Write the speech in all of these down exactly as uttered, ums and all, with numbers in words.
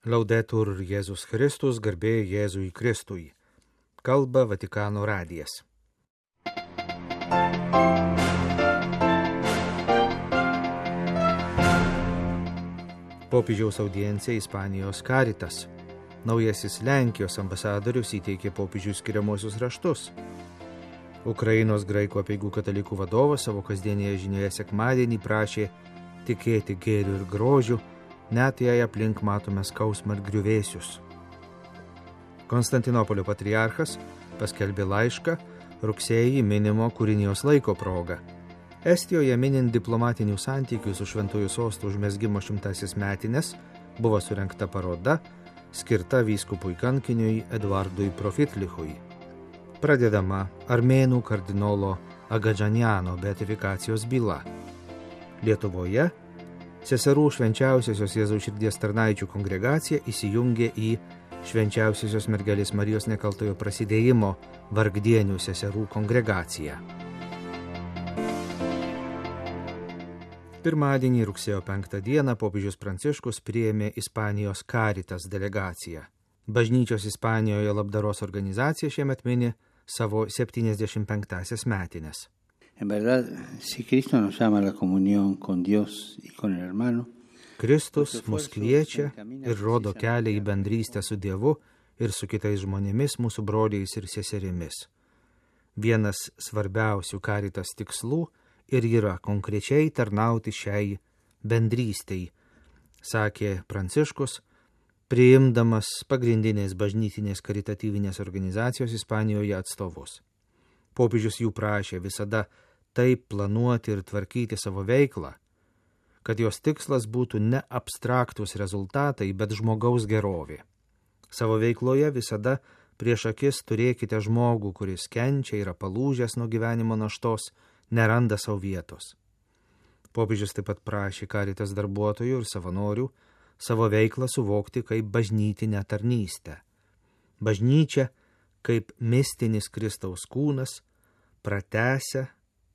Laudetur Jėzus Kristus, garbė Jėzui Kristui. Kalba Vatikano radijas. Popiežiaus audiencija Ispanijos Caritas. Naujasis Lenkijos ambasadorius įteikė popiežiui skiriamuosius raštus. Ukrainos graikų apeigų katalikų vadovas savo kasdienėje žinioje sekmadienį prašė tikėti gėriu ir grožiu, net jei aplink matome skausmą ir griuvėsius. Konstantinopolio patriarchas paskelbė laišką rugsėjį minimo kūrinijos laiko proga. Estijoje minint diplomatinių santykių su Šventuoju sostu užmezgimo šimtasis metines buvo surengta paroda, skirta vyskupui kankiniui Eduardui Profitlichui. Pradedama armėnų kardinolo Agadžaniano beatifikacijos byla. Lietuvoje Seserų švenčiausiosios Jėzaus širdies tarnaičių kongregacija įsijungė į švenčiausiosios mergelės Marijos nekaltojo prasidėjimo vargdienių seserų kongregaciją. Pirmadienį rugsėjo penktą dieną popiežius Pranciškus priėmė Ispanijos Caritas delegaciją. Bažnyčios Ispanijoje labdaros organizacija šiemet mini savo septyniasdešimt penktąsias metines. En verdad, si Cristo nos llama a la comunión con Dios y con el hermano, Kristus mus kviečia ir rodo kelią į bendrystę su Dievu ir su kitais žmonėmis, mūsų broliais ir seserimis. Vienas svarbiausių Caritas tikslų ir yra konkrečiai tarnauti šiai bendrystei, sakė Pranciškus, priimdamas pagrindinės bažnytinės karitatyvinės organizacijos Ispanijoje atstovus. Popiežius jų prašė visada taip planuoti ir tvarkyti savo veiklą, kad jos tikslas būtų ne abstraktus rezultatai, bet žmogaus gerovė. Savo veikloje visada prieš akis turėkite žmogų, kuris kenčia, yra palūžęs nuo gyvenimo naštos, neranda savo vietos. Popiežius taip pat prašė Caritas darbuotojų ir savanorių savo veiklą suvokti kaip bažnytinę tarnystę. Bažnyčia kaip mistinis Kristaus kūnas pratęsia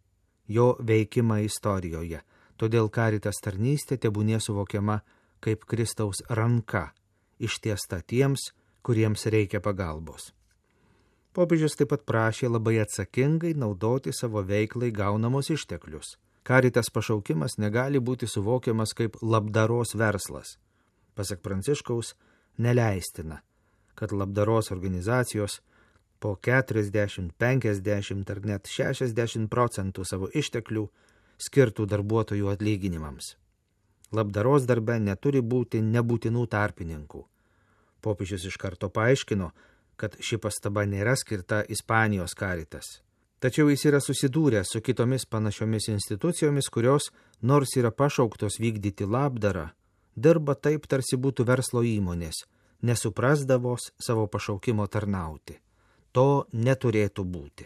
jo veikimą istorijoje. Todėl Caritas tarnystė tebūnie suvokiama kaip Kristaus ranka, ištiesta tiems, kuriems reikia pagalbos. Popiežius taip pat prašė labai atsakingai naudoti savo veiklai gaunamus išteklius. Caritas pašaukimas negali būti suvokiamas kaip labdaros verslas. Pasak Pranciškaus, neleistina, kad labdaros organizacijos po keturiasdešimt, penkiasdešimt ar net šešiasdešimt procentų savo išteklių skirtų darbuotojų atlyginimams. Labdaros darbe neturi būti nebūtinų tarpininkų. Popiežius iš karto paaiškino, kad ši pastaba nėra skirta Ispanijos Caritas. Tačiau jis yra susidūręs su kitomis panašiomis institucijomis, kurios, nors yra pašauktos vykdyti labdarą, dirba taip, tarsi būtų verslo įmonės, nesuprasdavos savo pašaukimo tarnauti. To neturėtų būti.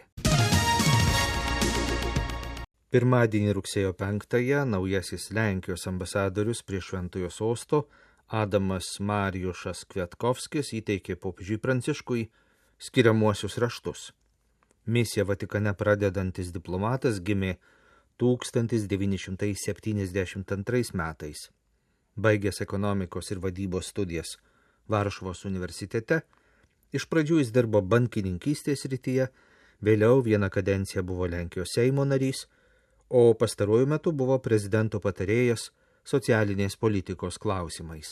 Pirmadienį rugsėjo penktąją naujasis Lenkijos ambasadorius prie Šventojo sosto Adamas Marijušas Kviatkovskis įteikė popiežiui Pranciškui skiriamuosius raštus. Misiją Vatikane pradedantis diplomatas gimė tūkstantis devyni šimtai septyniasdešimt antrais metais. Baigęs ekonomikos ir vadybos studijas Varšuvos universitete, iš pradžių jis dirbo bankininkystės srityje, vėliau vieną kadenciją buvo Lenkijos Seimo narys, o pastaruoju metu buvo prezidento patarėjas socialinės politikos klausimais.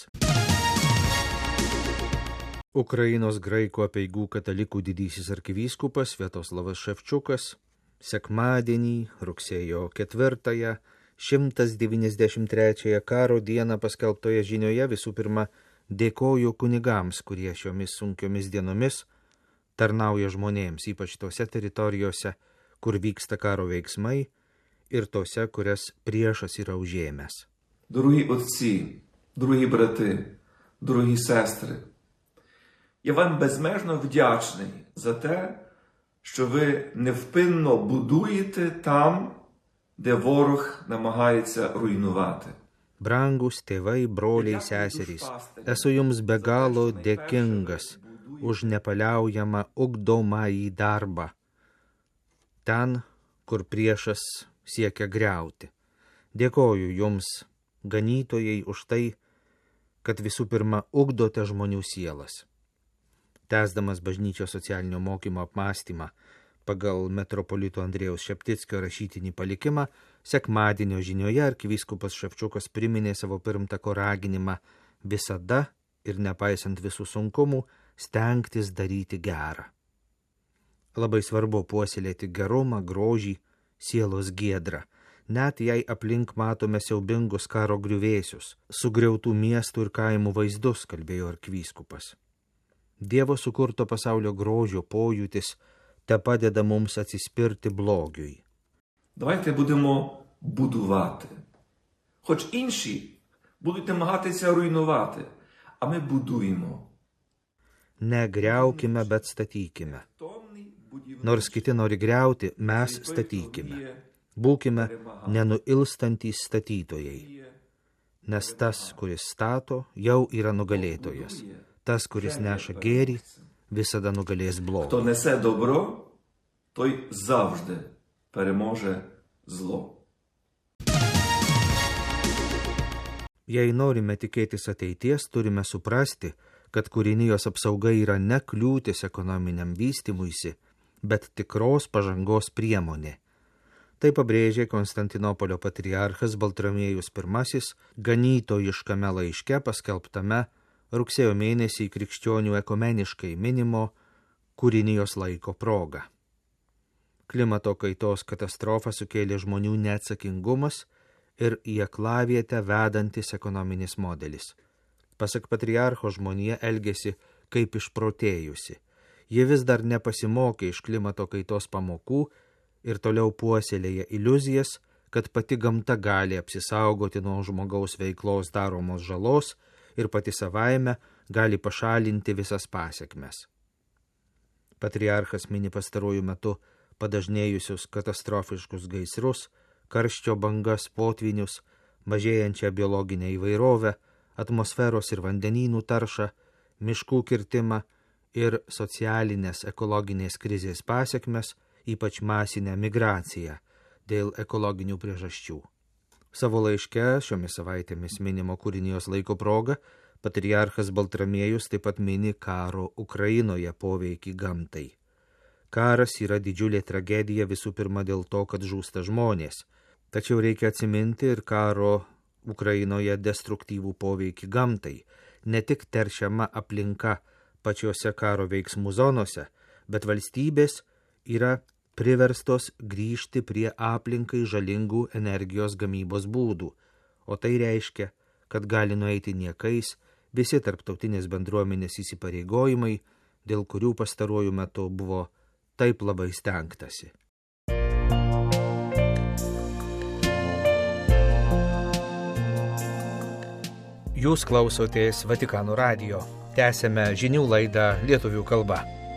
Ukrainos graikų apeigų katalikų didysis arkivyskupas Sviatoslavas Ševčiukas sekmadienį rugsėjo ketvirtąją šimtas devyniasdešimt trečiąją karo dieną paskelbtoje žinioje visų pirma dėkoju kunigams, kurie šiomis sunkiomis dienomis tarnauja žmonėms, ypač tose teritorijose, kur vyksta karo veiksmai ir tose, kurias priešas yra užėmęs. Дорогі отці, дорогі брати, дорогі сестри, я вам безмежно вдячний за те, що ви невпинно будуєте там, де ворог намагається руйнувати. Brangus tėvai, broliai, seserys, esu jums be galo dėkingas už nepaliaujamą ugdomąjį darbą. Ten, kur priešas siekia griauti. Dėkoju jums, ganytojai, už tai, kad visų pirma ugdote žmonių sielas. Tęsdamas bažnyčios socialinio mokymo apmąstymą pagal metropolito Andrėjaus Šeptickio rašytinį palikimą, sekmadienio žinioje arkivyskupas Ševčiukas priminė savo pirmtako raginimą visada ir nepaisant visų sunkumų stengtis daryti gerą. Labai svarbu puoselėti gerumą, grožį, sielos giedrą, net jei aplink matome siaubingus karo griuvėsius, sugriautų miestų ir kaimų vaizdus, kalbėjo arkivyskupas. Dievo sukurto pasaulio grožio pojūtis te padeda mums atsispirti blogiui. Давайте будемо будувати. Хоч інші будуть намагатися руйнувати, а ми будуємо. Negriaukime, bet statykime. Nors kiti nori griauti, mes statykime. Būkime nenuilstantys statytojai. Nes tas, kuris stato, jau yra nugalėtojas. Tas, kuris neša gėrį, visada nugalės blogį. Хто несе добро, той завжди переможе зло. Jei norime tikėtis ateities, turime suprasti, kad kūrinijos apsauga yra ne kliūtis ekonominiam vystymuisi, bet tikros pažangos priemonė. Tai pabrėžė Konstantinopolio patriarchas Baltramiejus pirmasis ganytojiškame laiške paskelbtame rugsėjo mėnesį krikščionių ekumeniškai minimo kūrinijos laiko proga. Klimato kaitos katastrofą sukėlė žmonių neatsakingumas ir į aklavietę vedantis ekonominis modelis. Pasak patriarcho, žmonija elgėsi kaip išprotėjusi. Ji vis dar nepasimokė iš klimato kaitos pamokų ir toliau puoselėja iliuzijas, kad pati gamta gali apsisaugoti nuo žmogaus veiklos daromos žalos ir pati savaime gali pašalinti visas pasekmes. Patriarchas mini pastaruoju metu padažnėjusius katastrofiškus gaisrus, karščio bangas, potvynius, mažėjančią biologinę įvairovę, atmosferos ir vandenynų taršą, miškų kirtimą ir socialinės ekologinės krizės pasekmes, ypač masinę migraciją dėl ekologinių priežasčių. Savo laiške šiomis savaitėmis minimo kūrinijos laiko proga patriarchas Baltramiejus taip pat mini karo Ukrainoje poveikį gamtai. Karas yra didžiulė tragedija visų pirma dėl to, kad žūsta žmonės, tačiau reikia atsiminti ir karo Ukrainoje destruktyvų poveikį gamtai, ne tik teršiama aplinka pačiose karo veiksmų zonose, bet valstybės yra priverstos grįžti prie aplinkai žalingų energijos gamybos būdų, o tai reiškia, kad gali nueiti niekais visi tarptautinės bendruomenės įsipareigojimai, dėl kurių pastaruoju metu buvo taip labai stengtasi. Jūs klausotės Vatikano radijo. Tęsėme žinių laidą lietuvių kalba.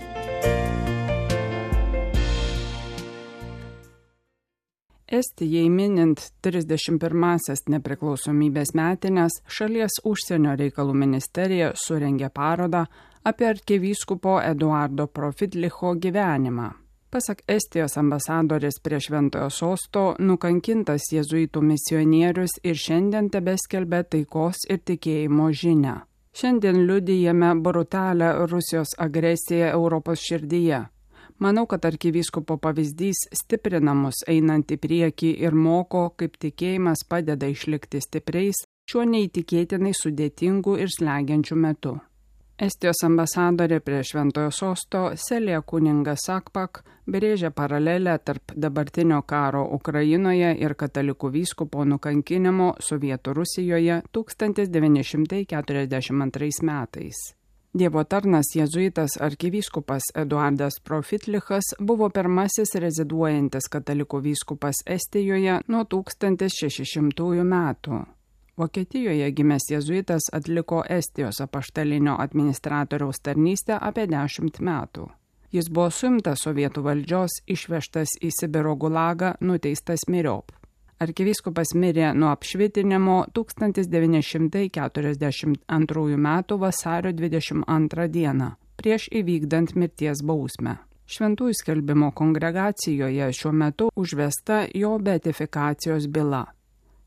Estijai minint trisdešimt pirmąsias nepriklausomybės metines, šalies užsienio reikalų ministerija surengė parodą apie arkivyskupo Eduardo Profitlicho gyvenimą. Pasak Estijos ambasadorės prie Šventojo Sosto, nukankintas jėzuitų misionierius ir šiandien tebeskelbia taikos ir tikėjimo žinią. Šiandien liudijame brutalią Rusijos agresiją Europos širdyje. Manau, kad arkivyskupo pavyzdys stiprina mus einant į priekį ir moko, kaip tikėjimas padeda išlikti stipriais šiuo neįtikėtinai sudėtingu ir slegiančiu metu. Estijos ambasadorė prie Šventojo Sosto Selija Kuninga Sakpak brėžia paralelę tarp dabartinio karo Ukrainoje ir katalikų vyskupo nukankinimo Sovietų Rusijoje tūkstantis devyni šimtai keturiasdešimt antrais metais. Dievo tarnas jėzuitas arkivyskupas Eduardas Profitlichas buvo pirmasis reziduojantis katalikų vyskupas Estijoje nuo tūkstantis šešišimtųjų metų. Vokietijoje gimęs jėzuitas atliko Estijos apaštalinio administratoriaus tarnystę apie dešimt metų. Jis buvo suimtas sovietų valdžios, išvežtas į Sibiro gulagą, nuteistas myriop. Arkivyskupas mirė nuo apšvitinimo tūkstantis devyni šimtai keturiasdešimt antrųjų metų vasario dvidešimt antrą dieną, prieš įvykdant mirties bausmę. Šventųjų skelbimo kongregacijoje šiuo metu užvesta jo beatifikacijos byla.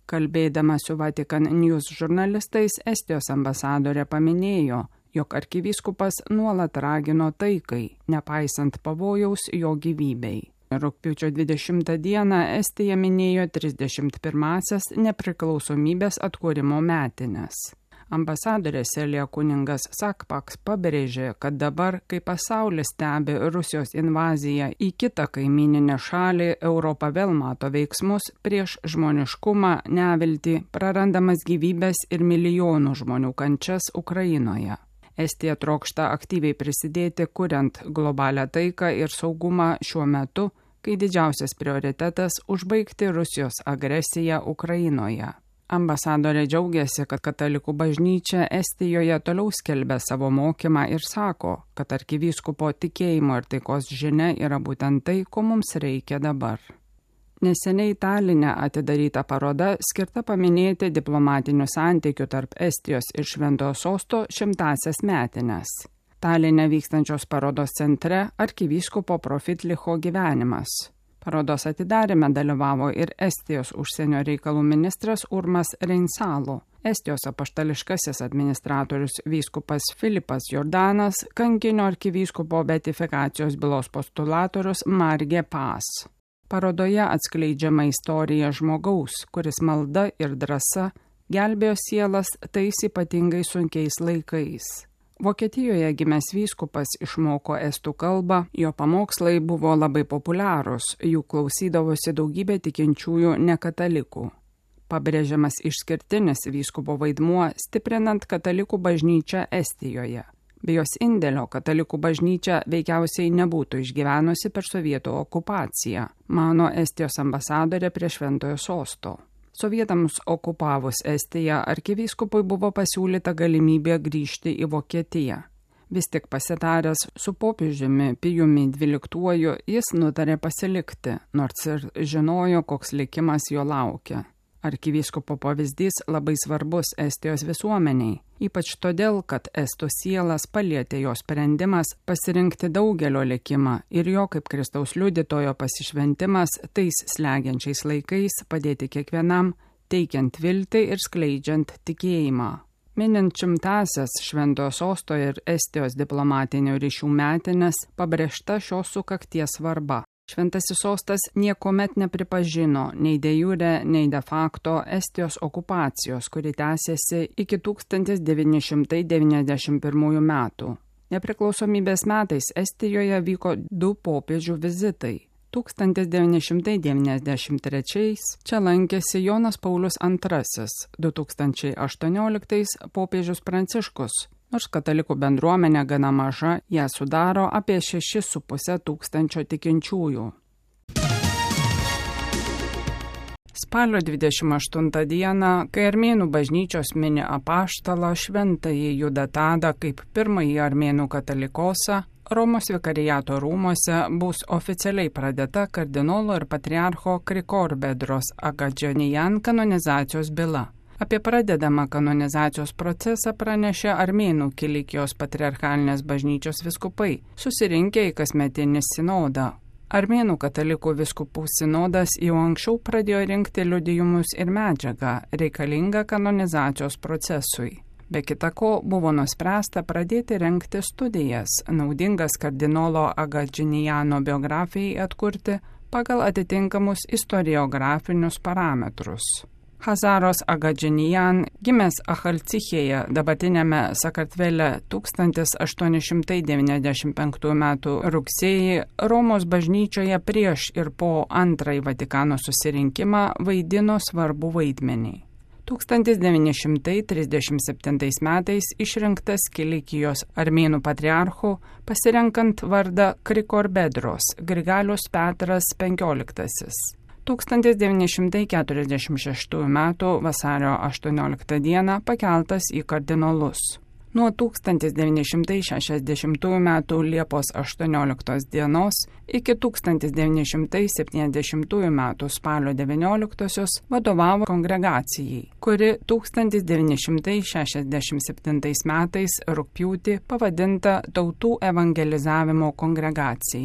Kalbėdama su Vatican News žurnalistais, Estijos ambasadorė paminėjo, jog arkivyskupas nuolat ragino taikai, nepaisant pavojaus jo gyvybei. Rugpjūčio dvidešimtą dieną Estija minėjo trisdešimt pirmąsias nepriklausomybės atkūrimo metines. Ambasadorė Selija Kuningas-Sakpaks pabrėžė, kad dabar, kai pasaulis stebi Rusijos invaziją į kitą kaimyninę šalį, Europa vėl mato veiksmus prieš žmoniškumą, neviltį, prarandamas gyvybės ir milijonų žmonių kančias Ukrainoje. Estija trokšta aktyviai prisidėti, kuriant globalią taiką ir saugumą šiuo metu, kai didžiausias prioritetas užbaigti Rusijos agresiją Ukrainoje. Ambasadorė džiaugiasi, kad katalikų bažnyčia Estijoje toliau skelbia savo mokymą ir sako, kad arkivyskupo tikėjimo ir taikos žinia yra būtent tai, ko mums reikia dabar. Neseniai Taline atidaryta paroda skirta paminėti diplomatinių santykių tarp Estijos ir Šventojo Sosto šimtąsias metines. Taline vykstančios parodos centre arkivyskupo Profitlicho gyvenimas. Parodos atidarime dalyvavo ir Estijos užsienio reikalų ministras Urmas Reinsalu, Estijos apaštališkasis administratorius vyskupas Filipas Jordanas, kankinio arkivyskupo beatifikacijos bylos postulatorius Margė Pas. Parodoje atskleidžiama istorija žmogaus, kuris malda ir drąsa gelbėjo sielas tais ypatingai sunkiais laikais. Vokietijoje gimęs vyskupas išmoko estų kalbą, jo pamokslai buvo labai populiarūs, jų klausydavosi daugybė tikinčiųjų nekatalikų. Pabrėžiamas išskirtinis vyskupo vaidmuo stiprinant katalikų bažnyčią Estijoje. Be jos indėlio katalikų bažnyčia veikiausiai nebūtų išgyvenusi per sovietų okupaciją, mano Estijos ambasadorė prie Šventojo Sosto. Sovietams okupavus Estiją arkivyskupui buvo pasiūlyta galimybė grįžti į Vokietiją. Vis tik pasitaręs su popiežiumi Pijumi dvyliktuoju, jis nutarė pasilikti, nors ir žinojo, koks likimas jo laukia. Arkivyskupo pavyzdys labai svarbus Estijos visuomeniai, ypač todėl, kad estų sielas palietė jo sprendimas pasirinkti daugelio likimą ir jo kaip Kristaus liudytojo pasišventimas tais slegiančiais laikais padėti kiekvienam, teikiant viltį ir skleidžiant tikėjimą. Minint šimtąsias Šventojo Sosto ir Estijos diplomatinių ryšių metines, pabrėžta šios sukakties svarba. Šventasis Sostas niekuomet nepripažino nei de jure, nei de facto Estijos okupacijos, kuri tęsėsi iki tūkstantis devyni šimtai devyniasdešimt pirmųjų metų. Nepriklausomybės metais Estijoje vyko du popiežių vizitai. tūkstantis devyni šimtai devyniasdešimt trečiais čia lankėsi Jonas Paulius antrasis, du tūkstančiai aštuonioliktais popiežius Pranciškus. Nors katalikų bendruomenė gana maža, ją sudaro apie šeši su puse tūkstančio tikinčiųjų. Spalio dvidešimt aštuntą dieną, kai armėnų bažnyčios mini apaštalą šventąjį Judatadą kaip pirmąjį armėnų katalikosą, Romos vikariato rūmose bus oficialiai pradėta kardinolo ir patriarcho Krikorbedros Agadžonijan kanonizacijos byla. Apie pradedamą kanonizacijos procesą pranešė armėnų Kilikijos patriarchalinės bažnyčios viskupai, susirinkę į kasmetinį sinodą. Armėnų katalikų viskupų sinodas jau anksčiau pradėjo rinkti liudijimus ir medžiagą reikalingą kanonizacijos procesui. Be kita ko, buvo nuspręsta pradėti rengti studijas, naudingas kardinolo Agadžinijano biografijai atkurti pagal atitinkamus istoriografinius parametrus. Hazaros Agadžinijan, gimęs Achalcichėje, dabartinėme Sakartvele tūkstantis aštuoni šimtai devyniasdešimt penktųjų metų rugsėjį, Romos bažnyčioje prieš ir po antrąjį Vatikano susirinkimą vaidino svarbų vaidmenį. tūkstantis devyni šimtai trisdešimt septintais metais išrinktas Kilikijos armėnų patriarchu, pasirenkant vardą Krikorbedros, Grigalius Petras penkioliktasis. tūkstantis devyni šimtai keturiasdešimt šeštųjų metų vasario aštuonioliktą dieną pakeltas į kardinolus. Nuo tūkstantis devyni šimtai šešiasdešimtųjų metų Liepos aštuonioliktos dienos iki tūkstantis devyni šimtai septyniasdešimtųjų metų spalio devynioliktosios vadovavo kongregacijai, kuri tūkstantis devyni šimtai šešiasdešimt septintais metais rugpjūtį pavadinta Tautų evangelizavimo kongregacija.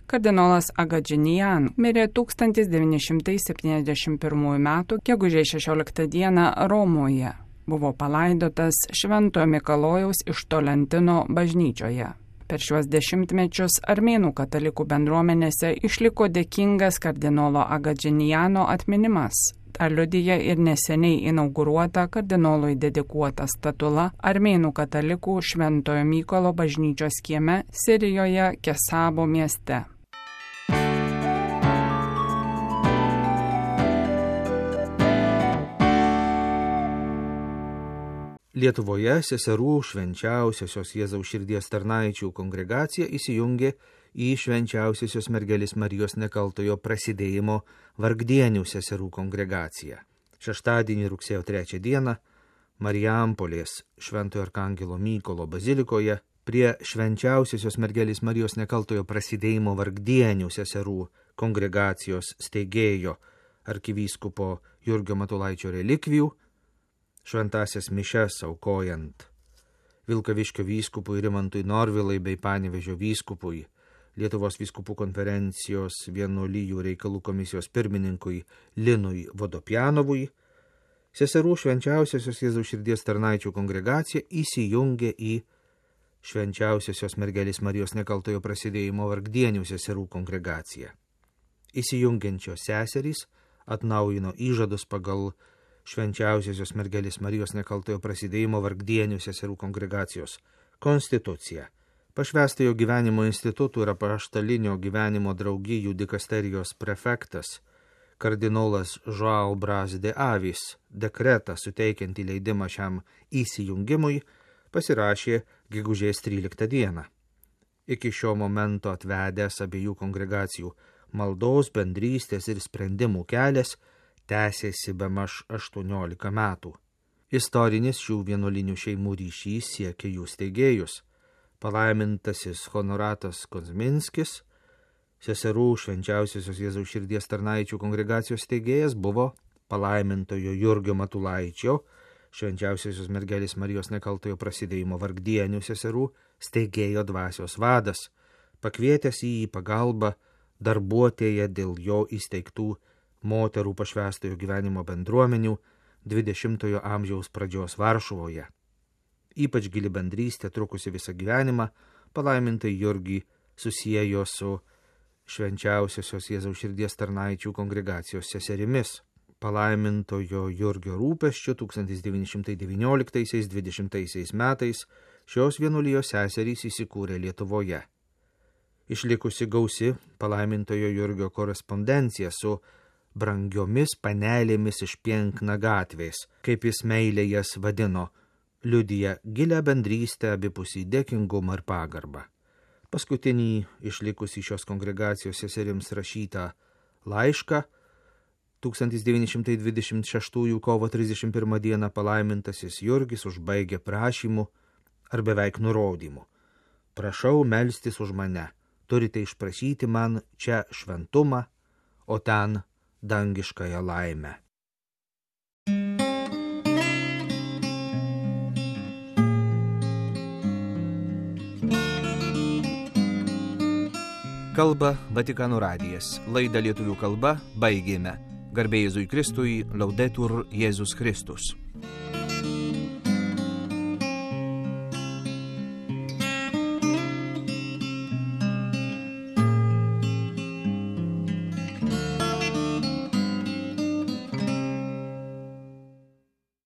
Kardinolas Agadžinian mirė tūkstantis devyni šimtai septyniasdešimt pirmųjų metų gegužės šešioliktą dieną Romoje. Buvo palaidotas Šventojo Mikalojaus iš Tolentino bažnyčioje. Per šiuos dešimtmečius armėnų katalikų bendruomenėse išliko dėkingas kardinolo Agadžiniano atminimas. Ta liudija ir neseniai inauguruota kardinolui dedikuota statula armėnų katalikų Šventojo Mykolo bažnyčios kieme Sirijoje Kesabo mieste. Lietuvoje seserų švenčiausiosios Jėzaus širdies tarnaičių kongregacija įsijungė į švenčiausiosios mergelės Marijos nekaltojo prasidėjimo Vargdienių seserų kongregaciją. Šeštadienį rugsėjo trečią dieną Marijampolės Šventojo Arkangelo Mykolo bazilikoje prie švenčiausiosios mergelės Marijos nekaltojo prasidėjimo Vargdienių seserų kongregacijos steigėjo arkivyskupo Jurgio Matulaičio relikvijų šventasias mišes aukojant Vilkaviškio vyskupui Rimantui Norvilai bei Panevėžio vyskupui, Lietuvos vyskupų konferencijos vienuolijų reikalų komisijos pirmininkui Linui Vodopjanovui, seserų švenčiausiosios Jėzaus širdies tarnaičių kongregacija įsijungė į švenčiausiosios mergelės Marijos nekaltojo prasidėjimo Vargdienių seserų kongregaciją. Įsijungiančios seserys atnaujino įžadus pagal švenčiausiosios mergelės Marijos nekaltojo prasidėjimo Vargdienių seserų kongregacijos konstituciją. Pašvęstojo gyvenimo institutų ir apaštalinio gyvenimo draugijų dikasterijos prefektas kardinolas Joao Braz de Avis dekretą suteikiantį leidimą šiam įsijungimui pasirašė gegužės tryliktą dieną. Iki šio momento atvedęs abiejų kongregacijų maldos, bendrystės ir sprendimų kelias tęsėsi bemaž aštuoniolika metų. Istorinis šių vienuolinių šeimų ryšys siekia jų steigėjus. Palaimintasis Honoratas Kozminskis, seserų švenčiausiosios Jėzaus širdies tarnaičių kongregacijos steigėjas, buvo palaimintojo Jurgio Matulaičio, švenčiausiosios mergelės Marijos nekaltojo prasidėjimo Vargdienių seserų steigėjo dvasios vadas, pakvietęs jį į pagalbą darbuotėje dėl jo įsteigtų moterų pašvęstojo gyvenimo bendruomenių dvidešimtojo amžiaus pradžios Varšuvoje. Ypač gili bendrystė, trukusi visą gyvenimą, palaimintai Jurgį susiejo su švenčiausiosios Jėzaus širdies tarnaičių kongregacijos seserimis. Palaimintojo Jurgio rūpesčiu tūkstantis devyni šimtai devynioliktaisiais dvidešimtaisiais metais šios vienuolijos seserys įsikūrė Lietuvoje. Išlikusi gausi palaimintojo Jurgio korespondencija su brangiomis panelėmis iš Pienkna gatvės, kaip jis meiliai jas vadino, liudija gilę bendrystę, abipusį dėkingumą ir pagarbą. Paskutinį išlikusį šios kongregacijos seserims rašytą laišką tūkstantis devyni šimtai dvidešimt šeštųjų kovo trisdešimt pirmą dieną palaimintasis Jurgis užbaigė prašymu ar beveik nurodymu. Prašau melstis už mane, turite išprašyti man čia šventumą, o ten dangiškąją laimę. Kalba Vatikano radijas. Laidą lietuvių kalba baigėme. Garbė Jėzui Kristui, Laudetur Jėzus Kristus.